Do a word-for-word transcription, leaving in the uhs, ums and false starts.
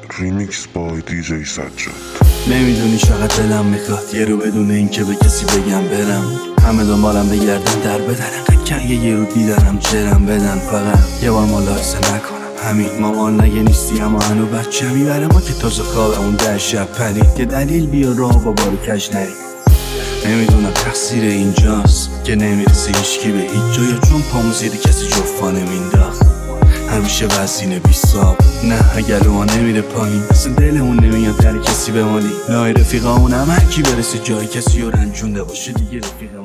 ریمیکس با دی جی سجاد. نمیدونی چقدر دلم میخواد یه رو بدون این که به کسی بگم برم، همه دنبالم بگردن در بدن، انقدر که یه رو دیدنم جرم بدن، فقط یه بار ملاحظه نکنم همین. مامان نگه نیستی اما هنو بچه میبره ما که تازه خواب اون در شب پرید، یه دلیل بیا راه با بارو کش نری. نمیدونم تقصیر اینجاست که نمیرسه هیچکی به هیچ جا، یا چون پامو زیر کسی جفا نمینداخت، همیشه وزینه بی صاب. نه اگر ما نمیره پایین اصلا دلمون نمیاد در کسی بمالی، لای رفیقامون هم هرکی برسه جای کسی رو رنجونده باشه دیگه رفیقمون